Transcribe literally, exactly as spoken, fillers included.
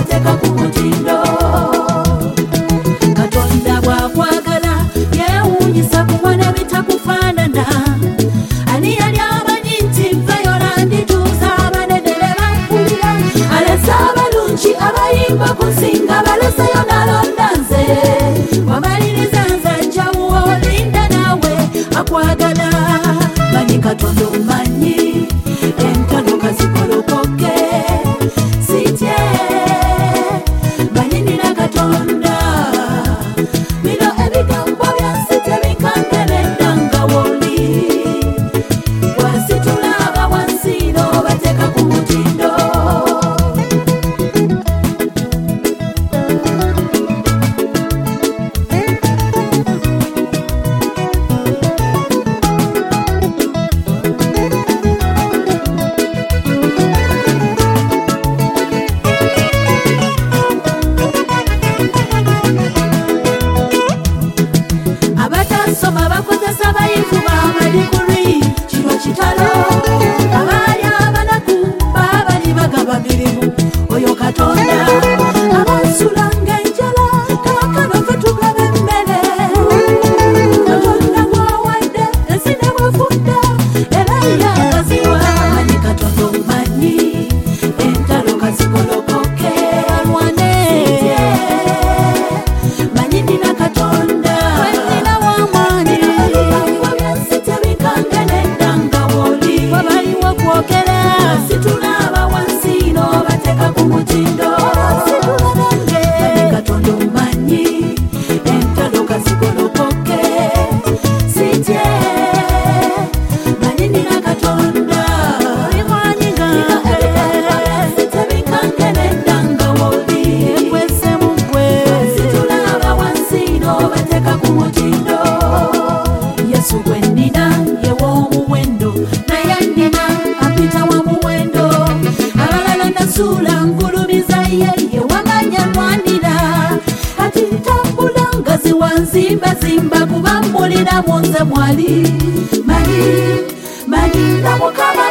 bateka ku mutindo. Katonda bw'akwagala yeewuunyisa kuwana bitakufaanana. Ani yali amanyi nti nve yolandituuza abanene be bampulira. Alese abalungi abayimba kusinga baleseyo nalonda nze. Wamaliriza nze njawuwo linda naawe akwagala. Manyi Katonda omanyi entalo kazikolokoke. Sitye manyi nina Katonda. Bino ebigambo byansi tebinkangerera nga woli. Wasitula aba wansi n'obateeka ku mutindo. Abatasoma bakozesa bayivu b'amadiguli kino kitalo. Abaali abanaku baabali bagaba mirimu. Oyo Katonda abasulanga enjala kaakano ffe tugaba emmere. Katonda bw'awadde ensi ne bw'efudde era ye akaziwa. Manyi Katonda omanyi entalo kazikolokoke. Alwane manyi nina Katonda. Nina w'amaanyi ebigambo byansi tebinkangerera nga woli. Wabaliwo kwogera situla aba wansi n'obateeka ku mutindo. Manyi Katonda omanyi entalo kazikolokoke. Sitye manyi nina Katonda. Olimwanyi gange ebigambo byansi tebinkangerera nga woli. Ekwese mu ggwe situla aba wansi n'obateeka ku mutindo. Yesu gwe nnina ye w'omuwendo naye nnina apita wa muwendo. Abalala nasuula nkulumiza ye ye wamanya lwanira. Kati ntambula nga ziwanzimbazimba kuba mpulira mu nze mwali. Manyi manyi na Mukama